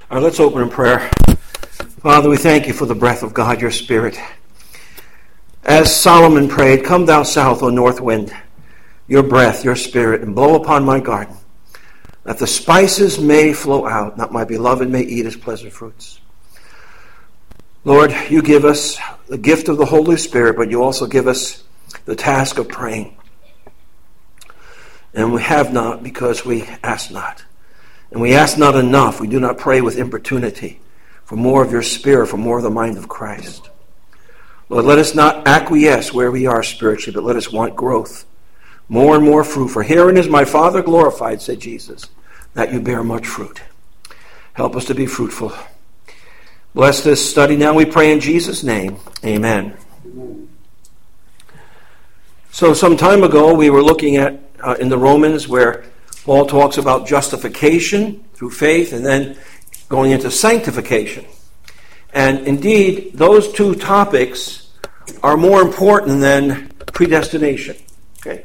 All right, let's open in prayer. Father, we thank you for the breath of God, your Spirit. As Solomon prayed, "Come thou south, O north wind, your breath, your Spirit, and blow upon my garden, that the spices may flow out, that my beloved may eat his pleasant fruits." Lord, you give us the gift of the Holy Spirit, but you also give us the task of praying. And we have not because we ask not. And we ask not enough. We do not pray with importunity for more of your Spirit, for more of the mind of Christ. Lord, let us not acquiesce where we are spiritually, but let us want growth, more and more fruit. For herein is my Father glorified, said Jesus, that you bear much fruit. Help us to be fruitful. Bless this study now, we pray in Jesus' name. Amen. So some time ago, we were looking at in the Romans where Paul talks about justification through faith and then going into sanctification. And indeed, those two topics are more important than predestination. Okay?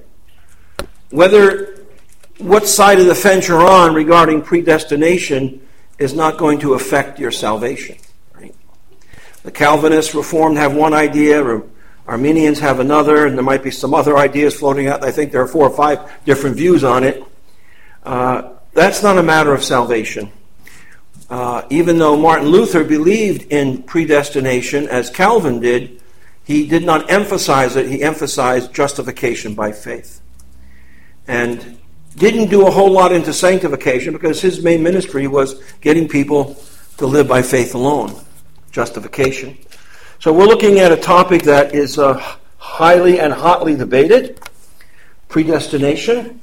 What side of the fence you're on regarding predestination is not going to affect your salvation. Right? The Calvinists, Reformed have one idea, or Arminians have another, and there might be some other ideas floating out. I think there are 4 or 5 different views on it. That's not a matter of salvation. Even though Martin Luther believed in predestination, as Calvin did, he did not emphasize it. He emphasized justification by faith. And didn't do a whole lot into sanctification because his main ministry was getting people to live by faith alone, justification. So we're looking at a topic that is highly and hotly debated, predestination,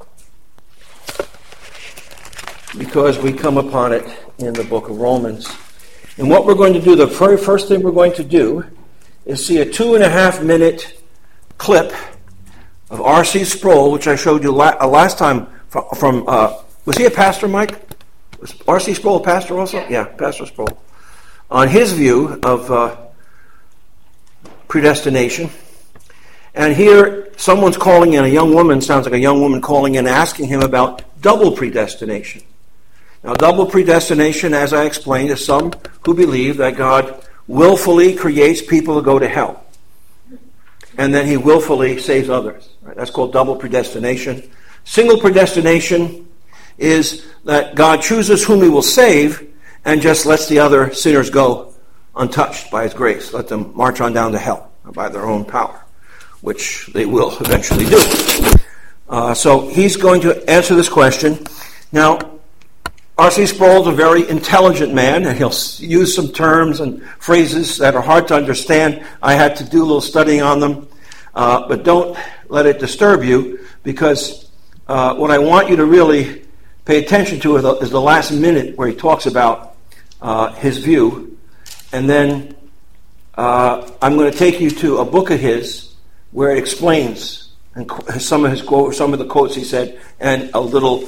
because we come upon it in the book of Romans. And what we're going to do, the very first thing we're going to do is see a 2.5-minute clip of R.C. Sproul, which I showed you last time from was he a pastor, Mike? Was R.C. Sproul a pastor also? Yeah, Pastor Sproul. On his view of predestination. And here, someone's calling in, a young woman, sounds like a young woman calling in, asking him about double predestination. Now, double predestination, as I explained, is some who believe that God willfully creates people to go to hell. And then he willfully saves others. Right? That's called double predestination. Single predestination is that God chooses whom he will save and just lets the other sinners go untouched by his grace. Let them march on down to hell by their own power, which they will eventually do. So he's going to answer this question. Now, R.C. Sproul is a very intelligent man, and he'll use some terms and phrases that are hard to understand. I had to do a little studying on them, but don't let it disturb you, because what I want you to really pay attention to is the last minute where he talks about his view, and then I'm going to take you to a book of his where it explains and some of the quotes he said, and a little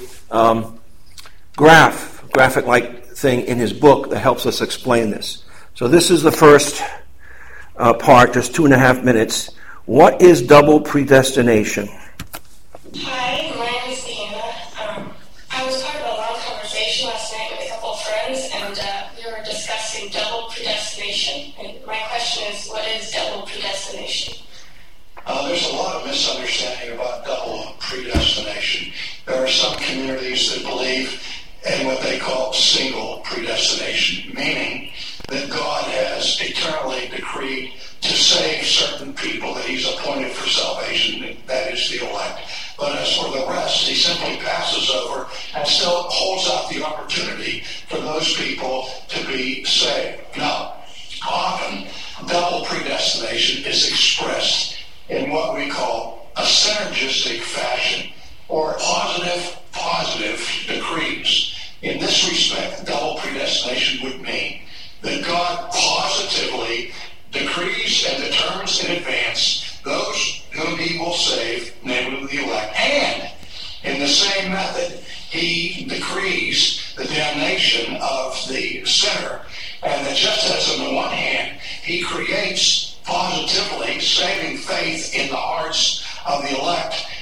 graphic-like thing in his book that helps us explain this. So this is the first part, just 2.5 minutes. What is double predestination? Hi, my name is Deanna. I was part of a long conversation last night with a couple of friends, and we were discussing double predestination. And my question is, what is double predestination? There's a lot of misunderstanding about double predestination. There are some communities that believe in what they call single predestination, meaning that God has eternally decreed to save certain people that he's appointed for salvation, that is the elect. But as for the rest, he simply passes over and still holds out the opportunity for those people to be saved. Now, often, double predestination is expressed in what we call a synergistic fashion, or positive decrees. In this respect, double predestination would mean that God positively decrees and determines in advance those whom he will save, namely the elect. And in the same method, he decrees the damnation of the sinner. And that just as on the one hand, he creates positively saving faith in the hearts of the elect,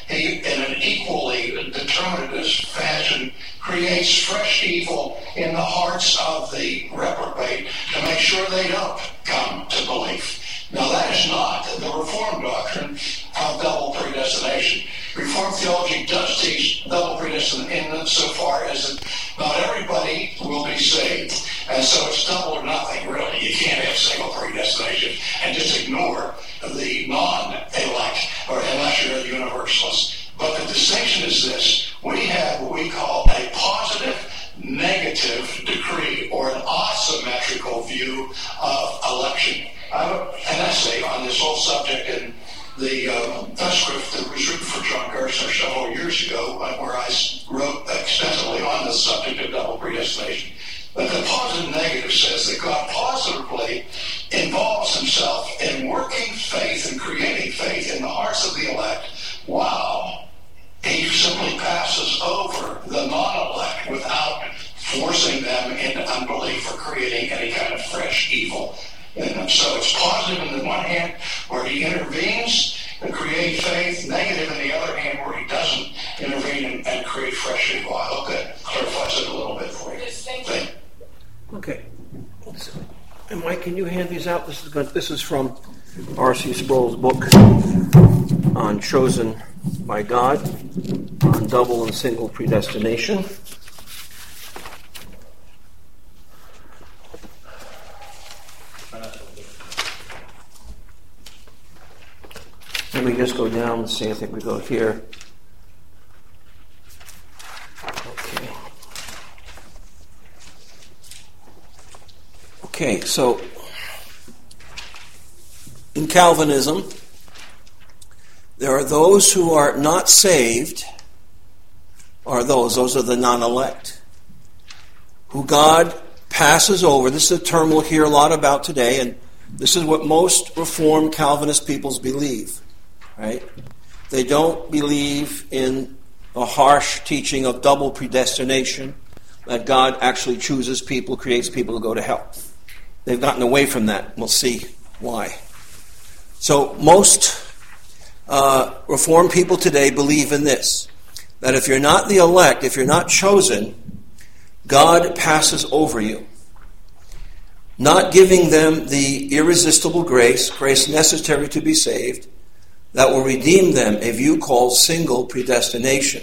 he, in an equally determinist fashion, creates fresh evil in the hearts of the reprobate to make sure they don't come to belief. Now, that is not the Reformed doctrine of double predestination. Reformed theology does teach double predestination insofar as that not everybody will be saved. And so it's double or nothing, really. You can't have single predestination and just ignore the non-elect, or unless you're a universalist. But the distinction is this. We have what we call a positive negative decree, or an asymmetrical view of election. I have an essay on this whole subject in the Festschrift that was written for John Gerstner several years ago, where I wrote extensively on the subject of double predestination. But the positive negative says that God positively involves himself in working faith and creating faith in the hearts of the elect, while he simply passes over the non-elect without forcing them into unbelief or creating any kind of fresh evil in them. So it's positive in the one hand, where he intervenes and create faith, negative in the other hand, where he doesn't intervene and create fresh evil. I hope that clarifies it a little bit for you. Thank you. Okay. And Mike, can you hand these out? This is from R.C. Sproul's book on Chosen by God, on double and single predestination. Let me just go down and see. I think we go here. Okay. Okay, so in Calvinism, there are those who are not saved, those are the non-elect, who God passes over. This is a term we'll hear a lot about today, and this is what most Reformed Calvinist peoples believe. Right? They don't believe in a harsh teaching of double predestination, that God actually chooses people, creates people to go to hell. They've gotten away from that. We'll see why. So most Reformed people today believe in this, that if you're not the elect, if you're not chosen, God passes over you, not giving them the irresistible grace necessary to be saved, that will redeem them, a view called single predestination.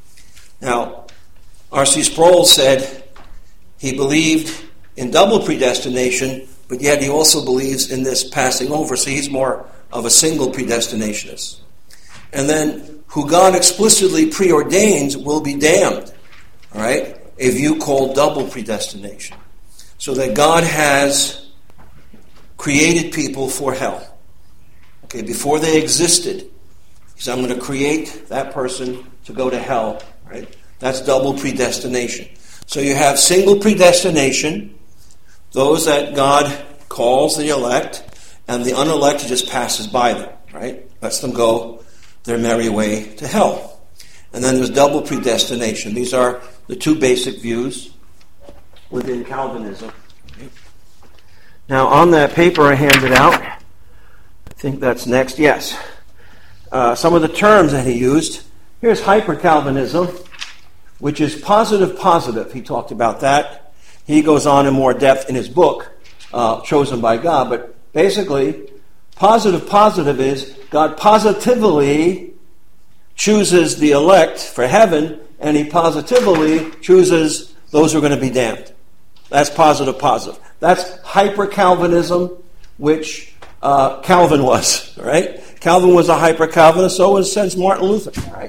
Now, R.C. Sproul said he believed in double predestination, but yet he also believes in this passing over, so he's more of a single predestinationist. And then, who God explicitly preordains will be damned, all right? A view called double predestination. So that God has created people for hell. Okay, before they existed, he said, I'm going to create that person to go to hell. Right? That's double predestination. So you have single predestination, those that God calls the elect, and the unelected just passes by them. Right? Lets them go their merry way to hell. And then there's double predestination. These are the two basic views within Calvinism. Okay. Now, on that paper I handed out, I think that's next. Yes. Some of the terms that he used. Here's hyper-Calvinism, which is positive. He talked about that. He goes on in more depth in his book, Chosen by God. But basically, positive is God positively chooses the elect for heaven, and he positively chooses those who are going to be damned. That's positive. That's hyper-Calvinism, which Calvin was, right? Calvin was a hyper-Calvinist, so was since Martin Luther,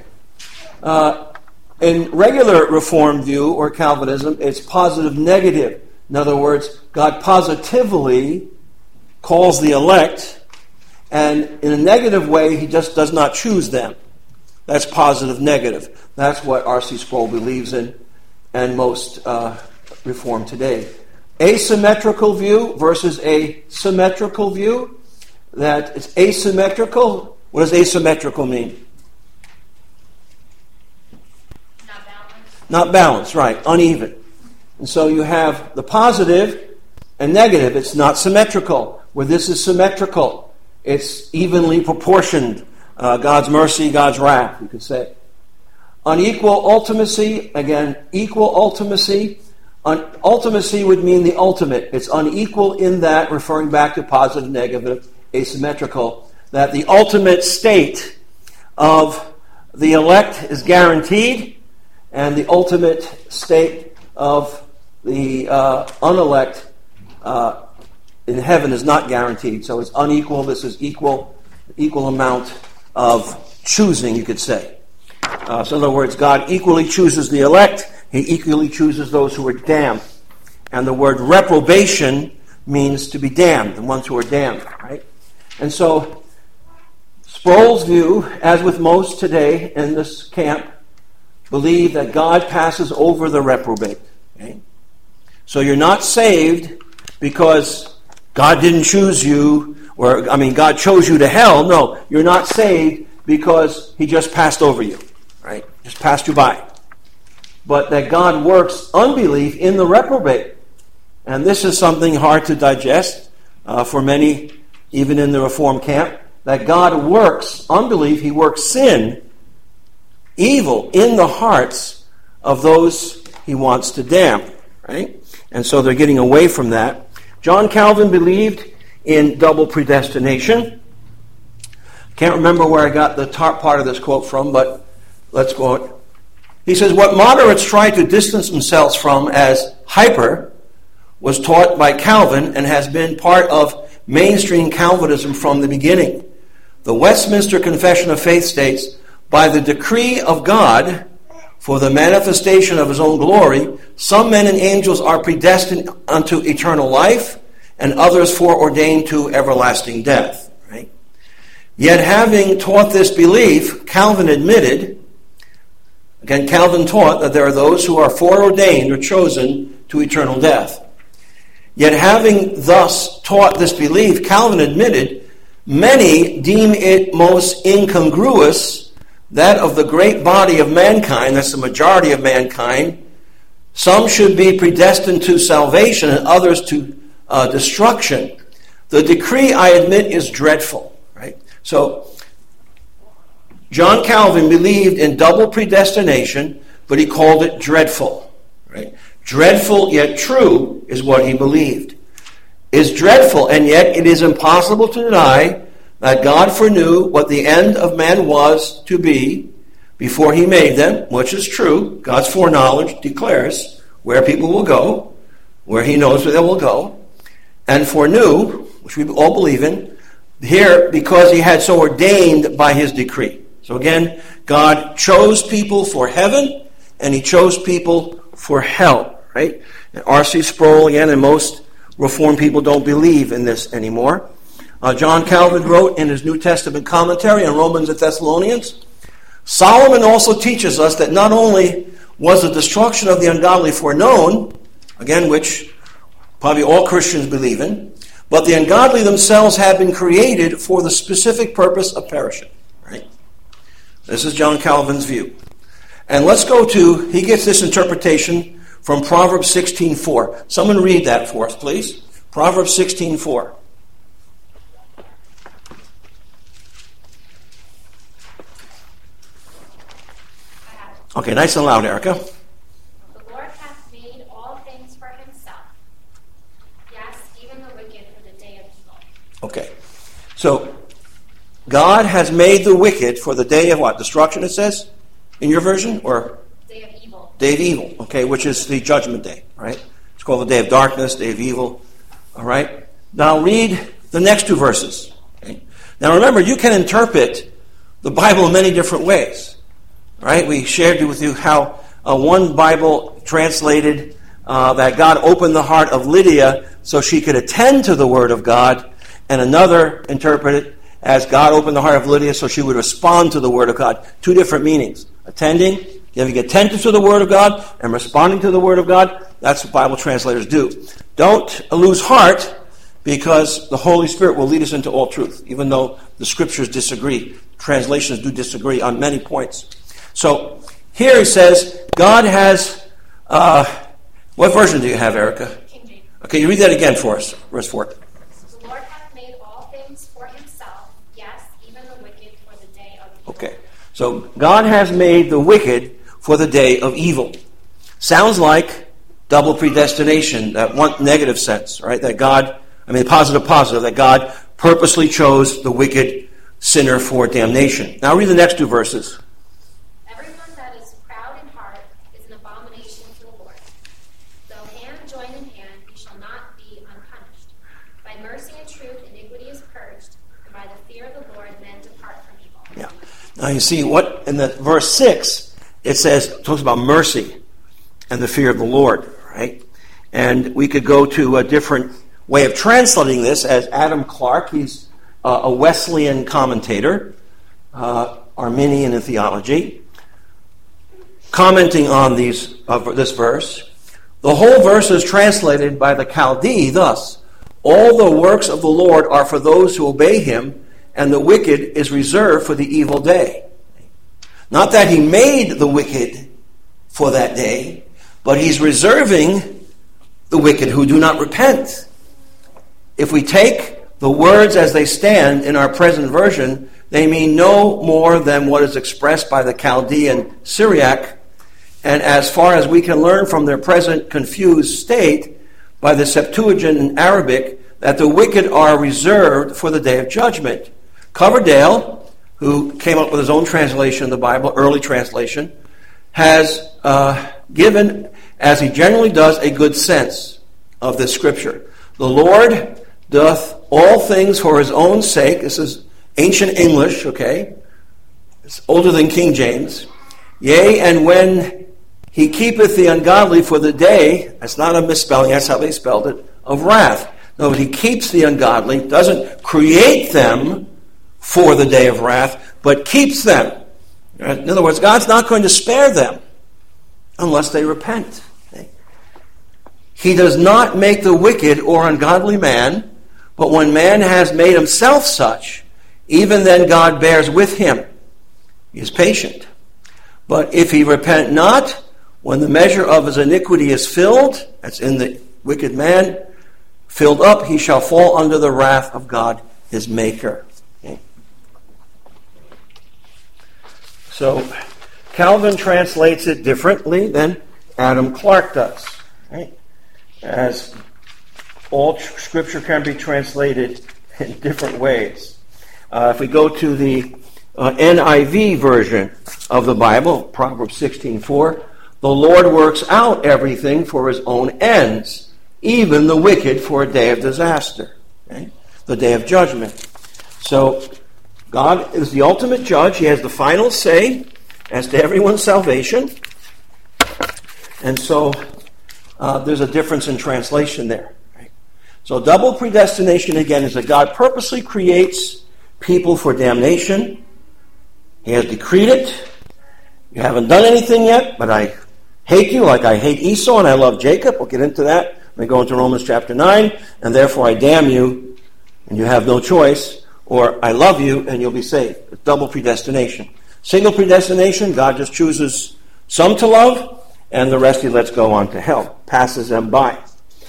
right? In regular Reformed view, or Calvinism, it's positive-negative. In other words, God positively calls the elect, and in a negative way, he just does not choose them. That's positive-negative. That's what R.C. Sproul believes in, and most Reformed today. Asymmetrical view versus a symmetrical view. That it's asymmetrical. What does asymmetrical mean? Not balanced, right. Uneven. And so you have the positive and negative. It's not symmetrical. Where this is symmetrical. It's evenly proportioned God's mercy, God's wrath, you could say. Unequal ultimacy, again, equal ultimacy. Ultimacy would mean the ultimate. It's unequal in that, referring back to positive, negative, asymmetrical, that the ultimate state of the elect is guaranteed, and the ultimate state of the unelect in heaven is not guaranteed. So it's unequal. This is equal amount of choosing, you could say. So in other words, God equally chooses the elect. He equally chooses those who are damned. And the word reprobation means to be damned, the ones who are damned, right? And so Sproul's view, as with most today in this camp, believe that God passes over the reprobate. Okay? So you're not saved because God didn't choose you, God chose you to hell. No, you're not saved because he just passed over you, right? Just passed you by. But that God works unbelief in the reprobate. And this is something hard to digest for many, even in the Reformed camp, that God works unbelief, he works sin, evil, in the hearts of those he wants to damn, right? And so they're getting away from that. John Calvin believed in double predestination. Can't remember where I got the top part of this quote from, but let's go. He says, what moderates try to distance themselves from as hyper was taught by Calvin and has been part of mainstream Calvinism from the beginning. The Westminster Confession of Faith states, by the decree of God, for the manifestation of his own glory, some men and angels are predestined unto eternal life, and others foreordained to everlasting death. Right? Yet having taught this belief, Calvin admitted, again, Calvin taught that there are those who are foreordained or chosen to eternal death. Yet having thus taught this belief, Calvin admitted, many deem it most incongruous that of the great body of mankind, that's the majority of mankind, some should be predestined to salvation and others to destruction. The decree, I admit, is dreadful. Right? So, John Calvin believed in double predestination, but he called it dreadful. Right? Dreadful yet true is what he believed. Is dreadful, and yet it is impossible to deny that God foreknew what the end of man was to be before he made them, which is true. God's foreknowledge declares where people will go, where he knows where they will go, and foreknew, which we all believe in, here because he had so ordained by his decree. So again, God chose people for heaven, and he chose people for hell, right? And R.C. Sproul, again, and most Reformed people don't believe in this anymore. John Calvin wrote in his New Testament commentary on Romans and Thessalonians, Solomon also teaches us that not only was the destruction of the ungodly foreknown, again, which probably all Christians believe in, but the ungodly themselves have been created for the specific purpose of perishing. Right? This is John Calvin's view. And let's go to, he gets this interpretation from Proverbs 16:4. Someone read that for us, please. Proverbs 16:4. Okay, nice and loud, Erica. The Lord hath made all things for himself. Yes, even the wicked for the day of evil. Okay. So, God has made the wicked for the day of what? Destruction, it says? In your version? Or? Day of evil. Day of evil, okay, which is the judgment day, right? It's called the day of darkness, day of evil. All right? Now read the next two verses. Okay? Now remember, you can interpret the Bible in many different ways. Right? We shared with you how one Bible translated that God opened the heart of Lydia so she could attend to the Word of God, and another interpreted as God opened the heart of Lydia so she would respond to the Word of God. Two different meanings. Attending, giving attention to the Word of God, and responding to the Word of God. That's what Bible translators do. Don't lose heart, because the Holy Spirit will lead us into all truth, even though the Scriptures disagree. Translations do disagree on many points. So, here he says, God has, what version do you have, Erica? King James. Okay, you read that again for us, verse 4. The Lord hath made all things for himself, yes, even the wicked for the day So God has made the wicked for the day of evil. Sounds like double predestination, that one negative sense, right? That God, positive, that God purposely chose the wicked sinner for damnation. Now read the next two verses. Everyone that is proud in heart is an abomination to the Lord. Though hand join in hand, he shall not be unpunished. By mercy and truth, iniquity is purged, and by the fear of the Lord, men depart from evil. Yeah. Now you see what in the verse 6 it talks about mercy and the fear of the Lord, right? And we could go to a different way of translating this as Adam Clarke. He's a Wesleyan commentator, Arminian in theology, commenting on this verse. The whole verse is translated by the Chaldee thus: all the works of the Lord are for those who obey him, and the wicked is reserved for the evil day. Not that he made the wicked for that day, but he's reserving the wicked who do not repent. If we take the words as they stand in our present version, they mean no more than what is expressed by the Chaldean Syriac, and as far as we can learn from their present confused state, by the Septuagint in Arabic, that the wicked are reserved for the day of judgment. Coverdale, who came up with his own translation of the Bible, early translation, has given, as he generally does, a good sense of this scripture. The Lord doth all things for his own sake. This is ancient English, okay? It's older than King James. Yea, and when he keepeth the ungodly for the day, that's not a misspelling, that's how they spelled it, of wrath. No, he keeps the ungodly, doesn't create them for the day of wrath, but keeps them. In other words, God's not going to spare them unless they repent. Okay? He does not make the wicked or ungodly man, but when man has made himself such, even then God bears with him. He is patient. But if he repent not, when the measure of his iniquity is filled, that's in the wicked man, filled up, he shall fall under the wrath of God his maker. Okay. So Calvin translates it differently than Adam Clarke does. Right? As all Scripture can be translated in different ways. If we go to the NIV version of the Bible, Proverbs 16:4, the Lord works out everything for his own ends, even the wicked for a day of disaster, okay? The day of judgment. So God is the ultimate judge. He has the final say as to everyone's salvation. And so there's a difference in translation there. Right? So double predestination, again, is that God purposely creates people for damnation. He has decreed it. You haven't done anything yet, but I hate you like I hate Esau and I love Jacob. We'll get into that. We go into Romans chapter 9, and therefore I damn you, and you have no choice, or I love you, and you'll be saved. It's double predestination. Single predestination, God just chooses some to love, and the rest he lets go on to hell, passes them by.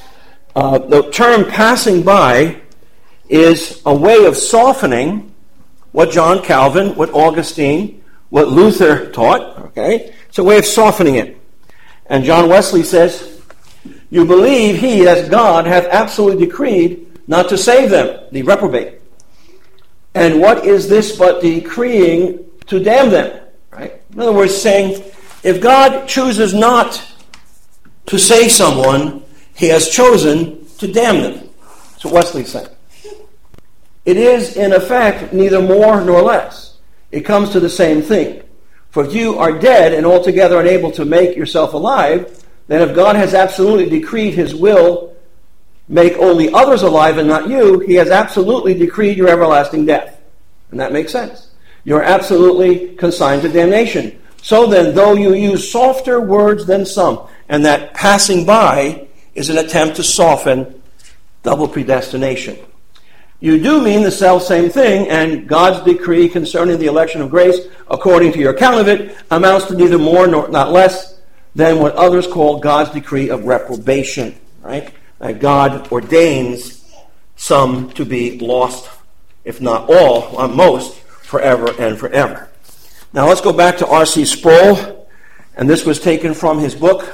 The term passing by is a way of softening what John Calvin, what Augustine, what Luther taught. Okay, it's a way of softening it. And John Wesley says, you believe he, as God, hath absolutely decreed not to save them, the reprobate. And what is this but decreeing to damn them? Right? In other words, saying, if God chooses not to save someone, he has chosen to damn them. That's what Wesley's saying. It is, in effect, neither more nor less. It comes to the same thing. For if you are dead and altogether unable to make yourself alive, then if God has absolutely decreed his will make only others alive and not you, he has absolutely decreed your everlasting death. And that makes sense. You're absolutely consigned to damnation. So then, though you use softer words than some, and that passing by is an attempt to soften double predestination, you do mean the self-same thing, and God's decree concerning the election of grace, according to your account of it, amounts to neither more nor not less than what others call God's decree of reprobation, right? That God ordains some to be lost, if not all, most, forever and forever. Now let's go back to R.C. Sproul, and this was taken from his book.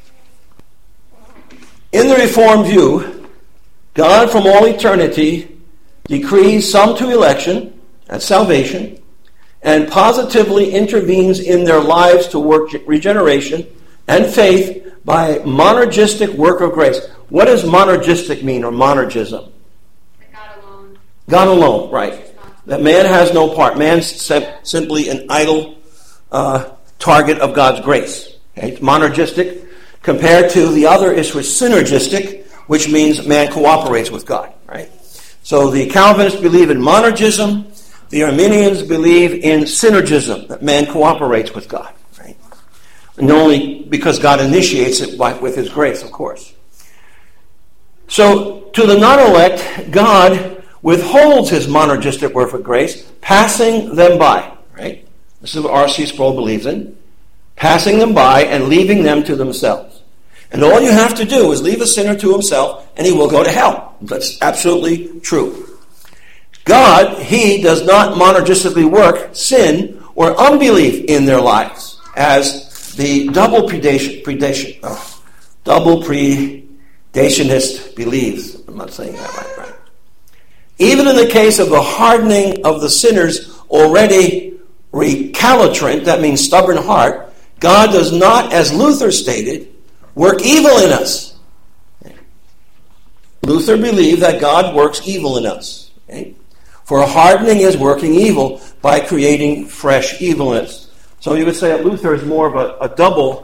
In the Reformed view, God from all eternity decrees some to election, that's salvation, and positively intervenes in their lives to work regeneration and faith by monergistic work of grace. What does monergistic mean, or monergism? God alone. God alone, right. That man has no part. Man's simply an idle target of God's grace. Okay? It's monergistic compared to the other is synergistic, which means man cooperates with God. Right. So the Calvinists believe in monergism. The Arminians believe in synergism, that man cooperates with God. Right. And only because God initiates it with his grace, of course. So to the non-elect, God withholds his monergistic work of grace, passing them by. Right? This is what R.C. Sproul believes in. Passing them by and leaving them to themselves. And all you have to do is leave a sinner to himself and he will go to hell. That's absolutely true. God, he does not monergistically work sin or unbelief in their lives, as the double predationist believes. I'm not saying that right. Even in the case of the hardening of the sinner's already recalcitrant, that means stubborn heart, God does not, as Luther stated, work evil in us. Luther believed that God works evil in us. Okay? For hardening is working evil by creating fresh evilness. So you would say that Luther is more of a double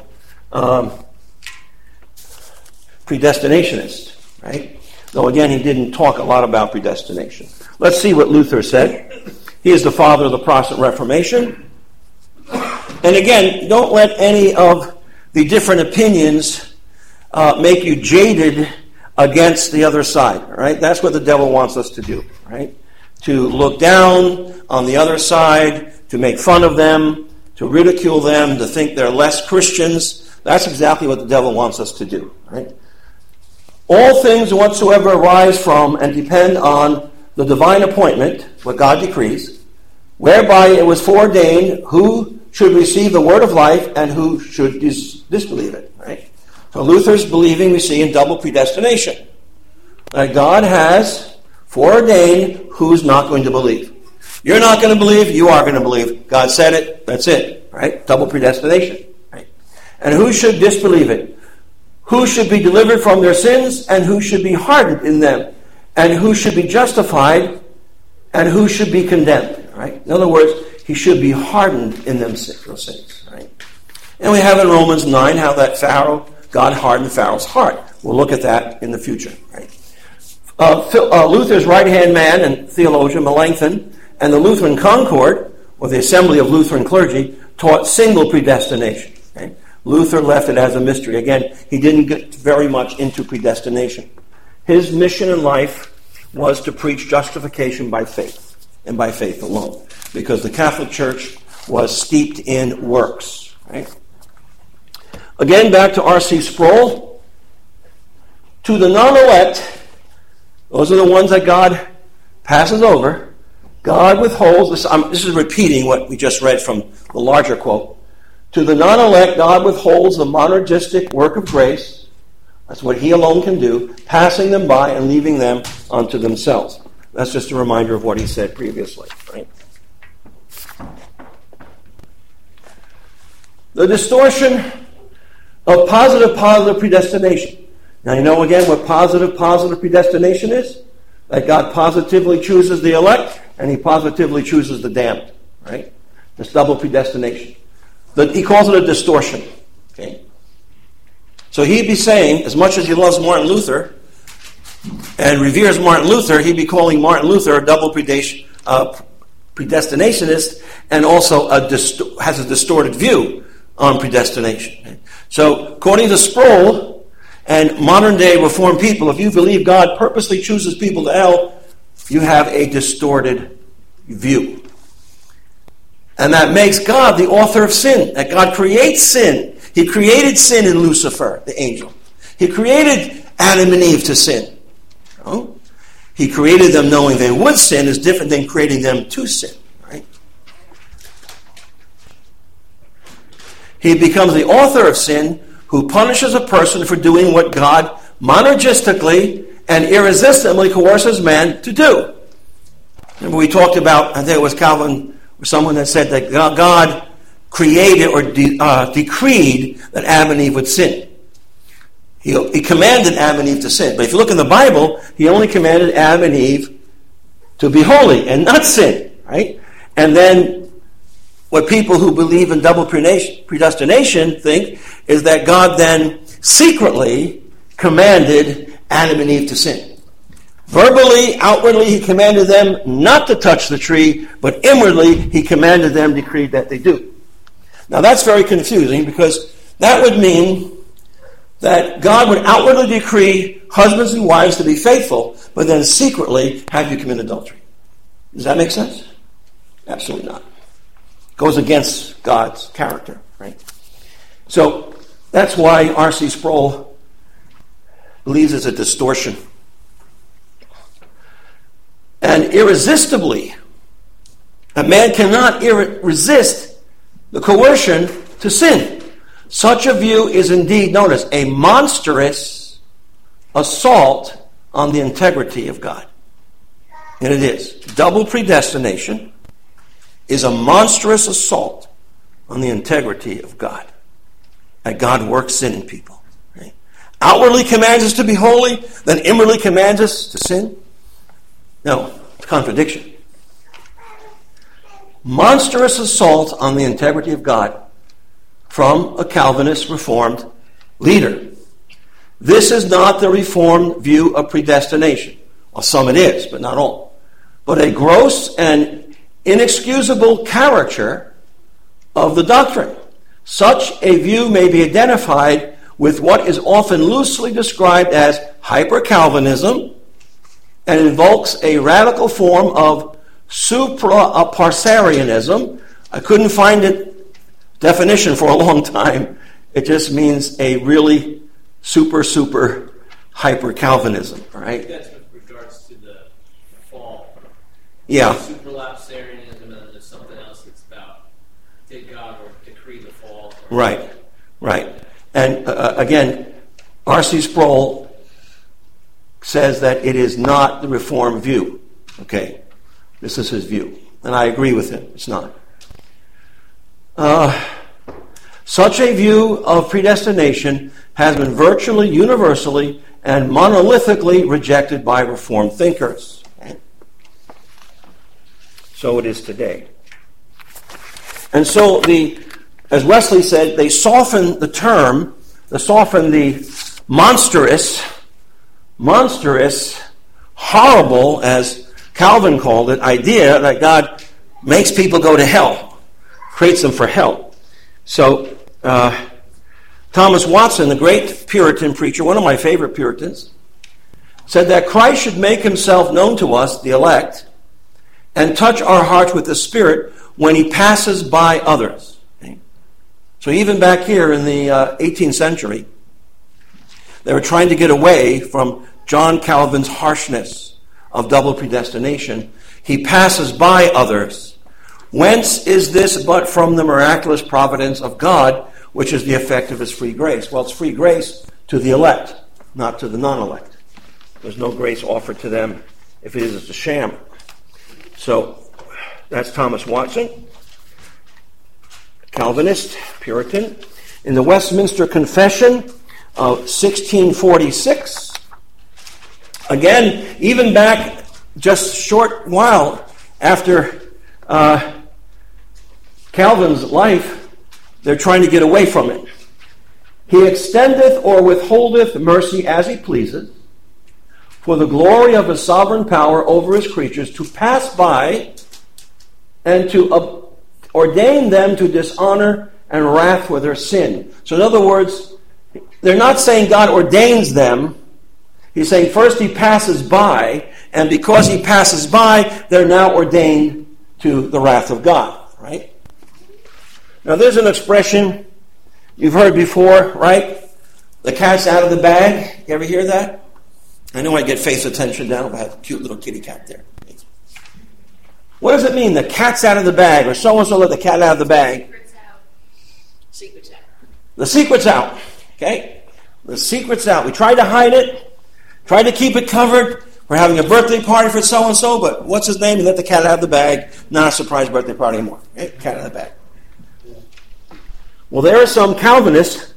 predestinationist, right? Though again, he didn't talk a lot about predestination. Let's see what Luther said. He is the father of the Protestant Reformation. And again, don't let any of the different opinions make you jaded against the other side, right? That's what the devil wants us to do, right? To look down on the other side, to make fun of them, to ridicule them, to think they're less Christians. That's exactly what the devil wants us to do, right? All things whatsoever arise from and depend on the divine appointment, what God decrees, whereby it was foreordained who should receive the word of life and who should disbelieve it, right? So Luther's believing, we see, in double predestination. That God has foreordained who's not going to believe. You're not going to believe, you are going to believe. God said it, that's it, right? Double predestination, right? And who should disbelieve it? Who should be delivered from their sins and who should be hardened in them? And who should be justified and who should be condemned, right? In other words, he should be hardened in those sins, right? And we have in Romans 9 how that God hardened Pharaoh's heart. We'll look at that in the future, right? Luther's right-hand man and theologian, Melanchthon, and the Lutheran Concord, or the Assembly of Lutheran Clergy, taught single predestination. Okay? Luther left it as a mystery. Again, he didn't get very much into predestination. His mission in life was to preach justification by faith, and by faith alone, because the Catholic Church was steeped in works. Right? Again, back to R.C. Sproul. To the non-elect, those are the ones that God passes over. God withholds, this is repeating what we just read from the larger quote. To the non-elect, God withholds the monergistic work of grace. That's what he alone can do, passing them by and leaving them unto themselves. That's just a reminder of what he said previously. Right? The distortion of positive predestination. Now you know again what positive predestination is? That God positively chooses the elect and he positively chooses the damned. Right? This double predestination. He calls it a distortion. Okay? So he'd be saying, as much as he loves Martin Luther and reveres Martin Luther, he'd be calling Martin Luther a double predestinationist and also has a distorted view on predestination. Okay? So according to Sproul and modern-day Reformed people, if you believe God purposely chooses people to hell, you have a distorted view. And that makes God the author of sin. That God creates sin. He created sin in Lucifer, the angel. He created Adam and Eve to sin. No? He created them knowing they would sin is different than creating them to sin. Right? He becomes the author of sin who punishes a person for doing what God monergistically and irresistibly coerces man to do. Remember we talked about, I think it was Calvin or someone that said that God created or decreed that Adam and Eve would sin. He commanded Adam and Eve to sin. But if you look in the Bible, he only commanded Adam and Eve to be holy and not sin, right? And then what people who believe in double predestination think is that God then secretly commanded Adam and Eve to sin. Verbally, outwardly, he commanded them not to touch the tree, but inwardly, he commanded them, decreed that they do. Now that's very confusing because that would mean that God would outwardly decree husbands and wives to be faithful, but then secretly have you commit adultery. Does that make sense? Absolutely not. It goes against God's character, right? So that's why R.C. Sproul believes it's a distortion. And irresistibly, a man cannot resist the coercion to sin. Such a view is indeed known as a monstrous assault on the integrity of God. And it is. Double predestination is a monstrous assault on the integrity of God. That God works sin in people. Right? Outwardly commands us to be holy, then inwardly commands us to sin. No, it's a contradiction. Monstrous assault on the integrity of God from a Calvinist Reformed leader. This is not the Reformed view of predestination. Well, some it is, but not all. But a gross and inexcusable caricature of the doctrine. Such a view may be identified with what is often loosely described as hyper-Calvinism and invokes a radical form of supra-Parsarianism. I couldn't find a definition for a long time. It just means a really super hyper-Calvinism, all right? That's with regards to the fall. Yeah. Supralapsarianism, and then there's something else that's about did God or decree the fall? Right. And again, R.C. Sproul says that it is not the Reformed view. Okay, this is his view, and I agree with him. It's not. Such a view of predestination has been virtually universally and monolithically rejected by Reformed thinkers. So it is today. And so as Wesley said, they soften the term, they soften the monstrous, horrible, as Calvin called it, idea that God makes people go to hell, creates them for hell. So Thomas Watson, the great Puritan preacher, one of my favorite Puritans, said that Christ should make himself known to us, the elect, and touch our hearts with the Spirit when he passes by others. Okay? So even back here in the 18th century, they were trying to get away from John Calvin's harshness of double predestination. He passes by others. Whence is this but from the miraculous providence of God, which is the effect of his free grace? Well, it's free grace to the elect, not to the non-elect. There's no grace offered to them. If it is, it's a sham. So, that's Thomas Watson, Calvinist, Puritan. In the Westminster Confession of 1646, again, even back just a short while after Calvin's life, they're trying to get away from it. He extendeth or withholdeth mercy as he pleases, for the glory of his sovereign power over his creatures, to pass by and to ordain them to dishonor and wrath for their sin. So in other words, they're not saying God ordains them. He's saying first he passes by, and because he passes by, they're now ordained to the wrath of God, right? Now there's an expression you've heard before, right? The cat's out of the bag. You ever hear that? I know I get face attention now, but I have a cute little kitty cat there. What does it mean? The cat's out of the bag, or so-and-so let the cat out of the bag. Secret's out. The secret's out. Okay? The secret's out. We tried to hide it, tried to keep it covered. We're having a birthday party for so-and-so, but what's his name? He let the cat out of the bag. Not a surprise birthday party anymore. Okay? Cat out of the bag. Well, there are some Calvinists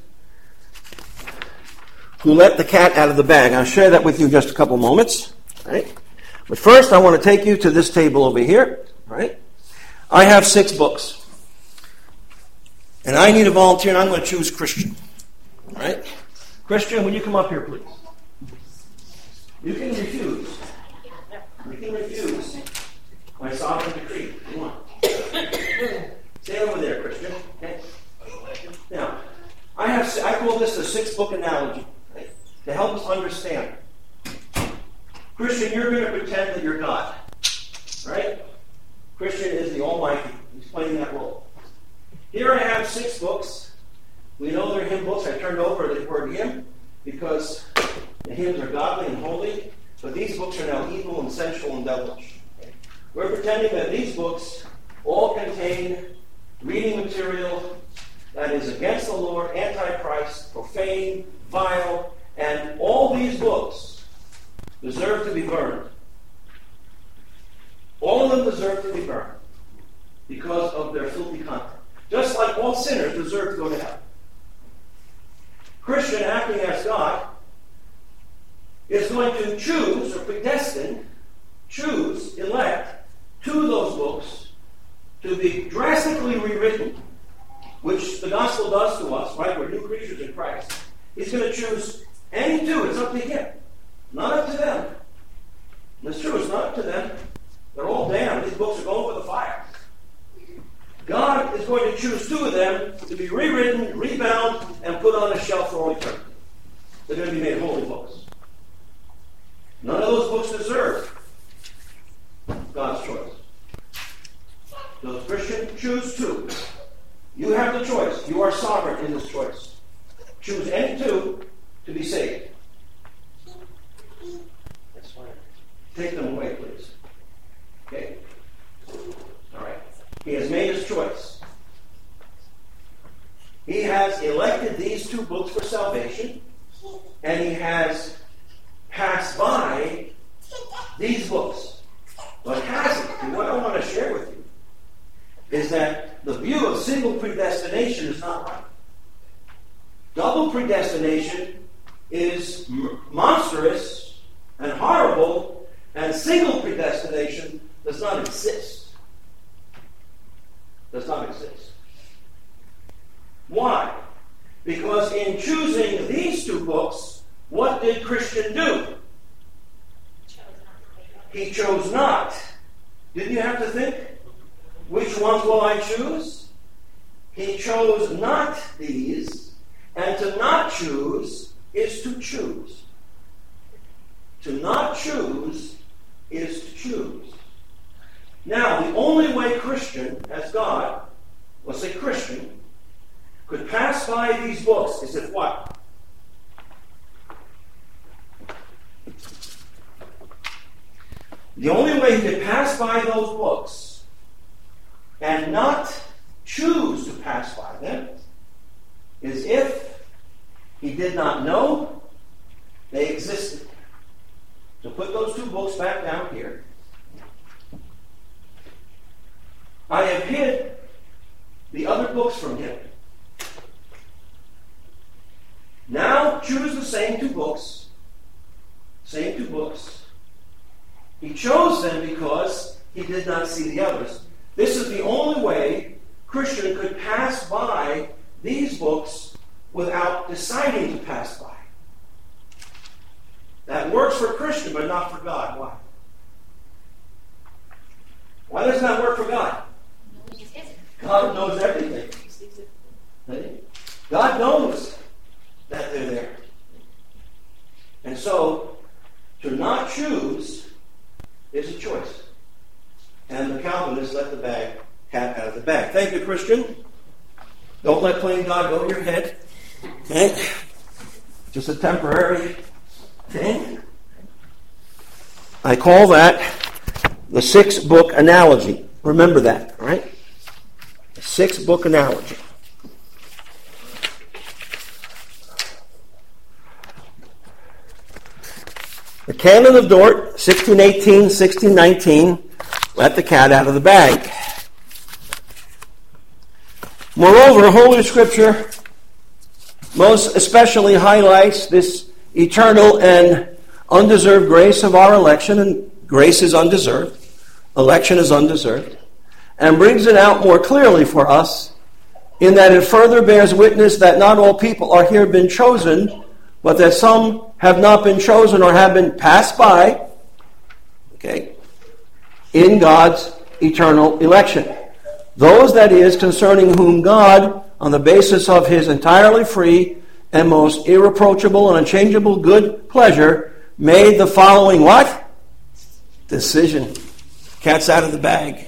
who let the cat out of the bag. I'll share that with you in just a couple moments. Right? But first, I want to take you to this table over here. Right? I have 6 books. And I need a volunteer, and I'm going to choose Christian. All right? Christian, will you come up here, please? You can refuse. You can refuse my sovereign decree. Come on. Stay over there, Christian. Okay? Now, I call this the 6-book analogy, right? To help us understand. Christian, you're going to pretend that you're God. Right? Christian is the Almighty. He's playing that role. Here I have 6 books. We know they're hymn books. I turned over the word hymn because the hymns are godly and holy, but these books are now evil and sensual and devilish. We're pretending that these books all contain reading material that is against the Lord, antichrist, profane, vile, and all these books deserve to be burned. All of them deserve to be burned because of their filthy content. Just like all sinners deserve to go to hell. Christian, acting as God, is going to choose or predestine, elect 2 of those books to be drastically rewritten, which the gospel does to us, right? We're new creatures in Christ. He's going to choose any 2. It's up to him. Not up to them. And it's true, it's not up to them. They're all damned. These books are going for the fire. God is going to choose 2 of them to be rewritten, rebound, and put on a shelf for all eternity. They're going to be made holy books. None of those books deserve God's choice. So, Christian, choose 2. You have the choice. You are sovereign in this choice. Choose any 2 to be saved. That's fine. Take them away, please. Okay? All right. He has made his choice. He has elected these 2 books for salvation, and he has passed by these books. But hasn't. And what I want to share with you is that the view of single predestination is not right. Double predestination is monstrous and horrible, and single predestination does not exist. Does not exist. Why? Because in choosing these 2 books, what did Christian do? He chose not. Didn't you have to think? Which ones will I choose? He chose not these, and to not choose is to choose. To not choose is to choose. Now, the only way Christian, as God, let's say Christian, could pass by these books is if what? The only way he could pass by those books and not choose to pass by them is if he did not know they existed. So put those 2 books back down here. I have hid the other books from him. Now choose the same 2 books. Same 2 books. He chose them because he did not see the others. This is the only way Christian could pass by these books without deciding to pass by. That works for Christian, but not for God. Why? Why doesn't that work for God? God knows everything. God knows that they're there. And so, to not choose is a choice. And the Calvinists let the cat out of the bag. Thank you, Christian. Don't let playing God go to your head. Okay? Just a temporary thing. I call that the 6-book analogy. Remember that, all right? The 6-book analogy. Canon of Dort, 1618, 1619, let the cat out of the bag. Moreover, Holy Scripture most especially highlights this eternal and undeserved grace of our election, and grace is undeserved, election is undeserved, and brings it out more clearly for us in that it further bears witness that not all people are here been chosen, but that some have not been chosen or have been passed by, in God's eternal election. Those, that is, concerning whom God, on the basis of his entirely free and most irreproachable and unchangeable good pleasure, made the following what? Decision. Cat's out of the bag.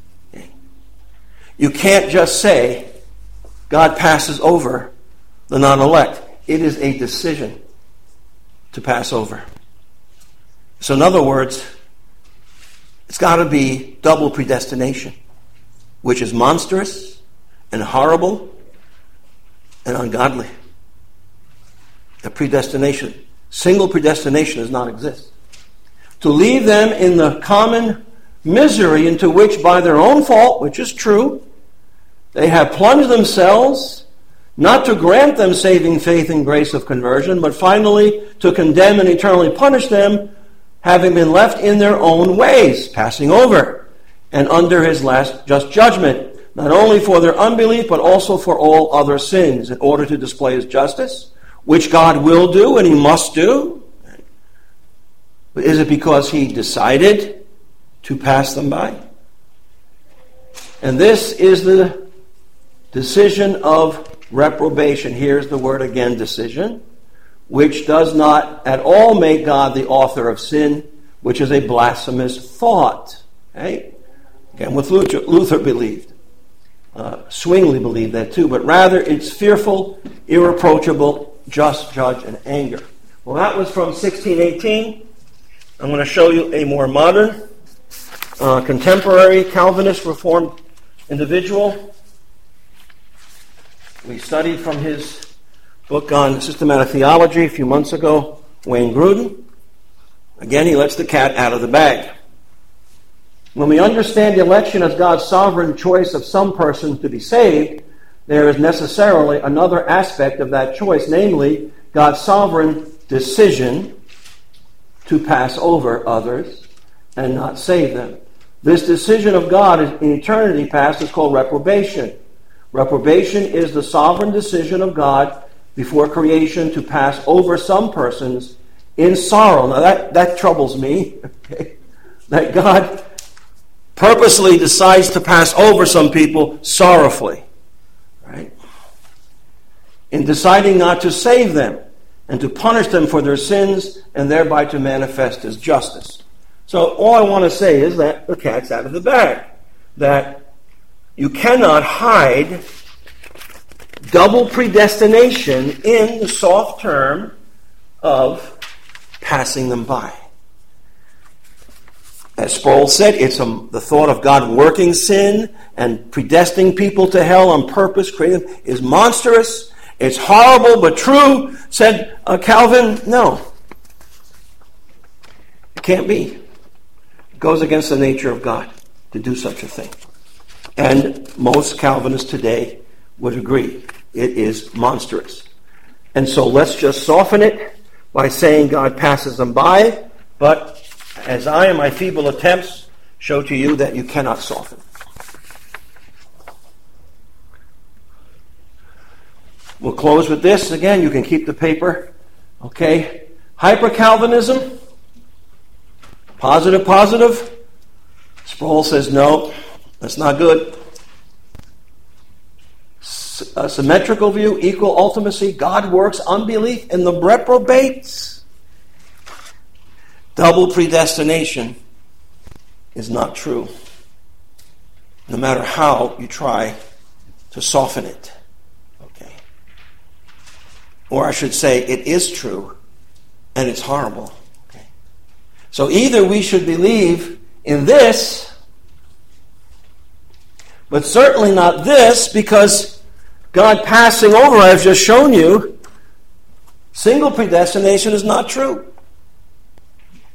You can't just say God passes over the non-elect. It is a decision to pass over. So in other words, it's got to be double predestination, which is monstrous and horrible and ungodly. The predestination, single predestination, does not exist. To leave them in the common misery into which, by their own fault, which is true, they have plunged themselves, not to grant them saving faith and grace of conversion, but finally to condemn and eternally punish them, having been left in their own ways, passing over, and under his last just judgment, not only for their unbelief, but also for all other sins, in order to display his justice, which God will do and he must do. But is it because he decided to pass them by? And this is the decision of reprobation. Here's the word again, decision, which does not at all make God the author of sin, which is a blasphemous thought. Okay? Again, what Luther believed. Zwingli believed that too, but rather it's fearful, irreproachable, just judge, and anger. Well, that was from 1618. I'm going to show you a more modern, contemporary Calvinist Reformed individual. We studied from his book on systematic theology a few months ago, Wayne Grudem. Again, he lets the cat out of the bag. When we understand the election as God's sovereign choice of some person to be saved, there is necessarily another aspect of that choice, namely God's sovereign decision to pass over others and not save them. This decision of God in eternity past is called reprobation. Reprobation is the sovereign decision of God before creation to pass over some persons in sorrow. Now that troubles me. That God purposely decides to pass over some people sorrowfully. Right? In deciding not to save them and to punish them for their sins and thereby to manifest his justice. So all I want to say is that the cat's out of the bag. That you cannot hide double predestination in the soft term of passing them by. As Sproul said, it's the thought of God working sin and predestining people to hell on purpose, creating them, is monstrous. It's horrible, but true. Said Calvin, no. It can't be. It goes against the nature of God to do such a thing. And most Calvinists today would agree. It is monstrous. And so let's just soften it by saying God passes them by, but as I and my feeble attempts show to you that you cannot soften. We'll close with this. Again, you can keep the paper. Okay. Hyper-Calvinism. Positive. Sproul says no. That's not good. A symmetrical view, equal ultimacy. God works unbelief in the reprobates. Double predestination is not true, no matter how you try to soften it. Okay. Or I should say, it is true, and it's horrible. Okay. So either we should believe in this, but certainly not this, because God passing over, I've just shown you, single predestination is not true.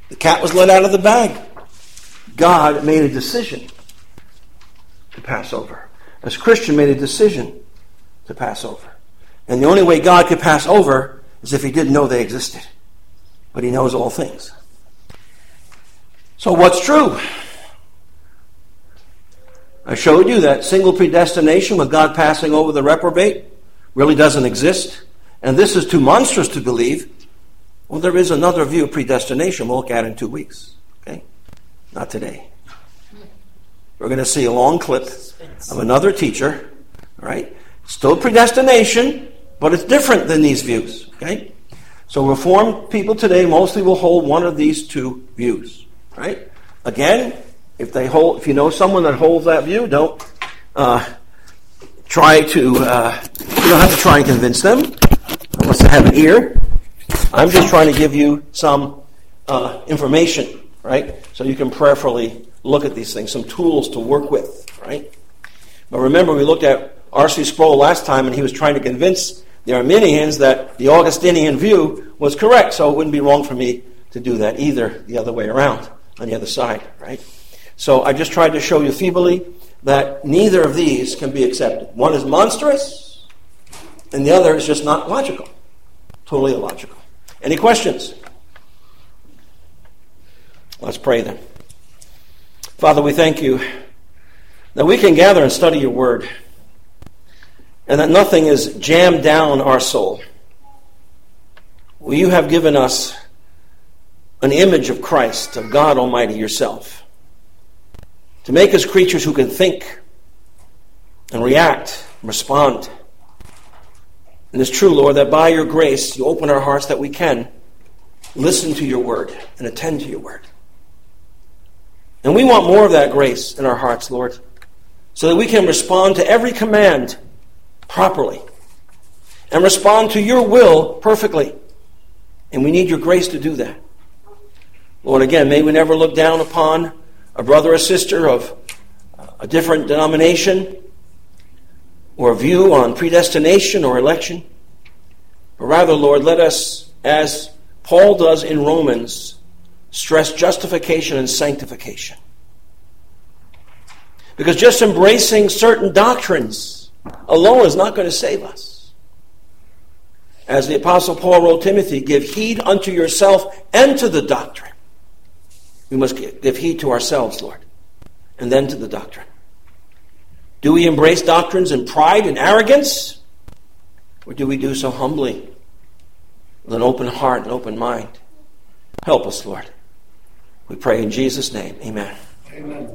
The cat was let out of the bag. God made a decision to pass over. As Christian made a decision to pass over. And the only way God could pass over is if he didn't know they existed. But he knows all things. So what's true? I showed you that single predestination with God passing over the reprobate really doesn't exist. And this is too monstrous to believe. Well, there is another view of predestination we'll look at in 2 weeks. Okay? Not today. We're going to see a long clip of another teacher. All right? Still predestination, but it's different than these views. Okay? So Reformed people today mostly will hold one of these two views. Right? Again, if you know someone that holds that view, don't try to. You don't have to try and convince them unless they have an ear. I'm just trying to give you some information, right? So you can prayerfully look at these things, some tools to work with, right? But remember, we looked at R.C. Sproul last time, and he was trying to convince the Arminians that the Augustinian view was correct. So it wouldn't be wrong for me to do that either, the other way around, on the other side, right? So I just tried to show you feebly that neither of these can be accepted. One is monstrous, and the other is just not logical. Totally illogical. Any questions? Let's pray then. Father, we thank you that we can gather and study your word, and that nothing is jammed down our soul. Well, you have given us an image of Christ, of God Almighty yourself, to make us creatures who can think and react, and respond. And it's true, Lord, that by your grace, you open our hearts that we can listen to your word and attend to your word. And we want more of that grace in our hearts, Lord, so that we can respond to every command properly and respond to your will perfectly. And we need your grace to do that. Lord, again, may we never look down upon a brother or sister of a different denomination or a view on predestination or election. But rather, Lord, let us, as Paul does in Romans, stress justification and sanctification. Because just embracing certain doctrines alone is not going to save us. As the Apostle Paul wrote Timothy, give heed unto yourself and to the doctrine. We must give heed to ourselves, Lord, and then to the doctrine. Do we embrace doctrines in pride and arrogance? Or do we do so humbly, with an open heart and open mind? Help us, Lord. We pray in Jesus' name. Amen. Amen.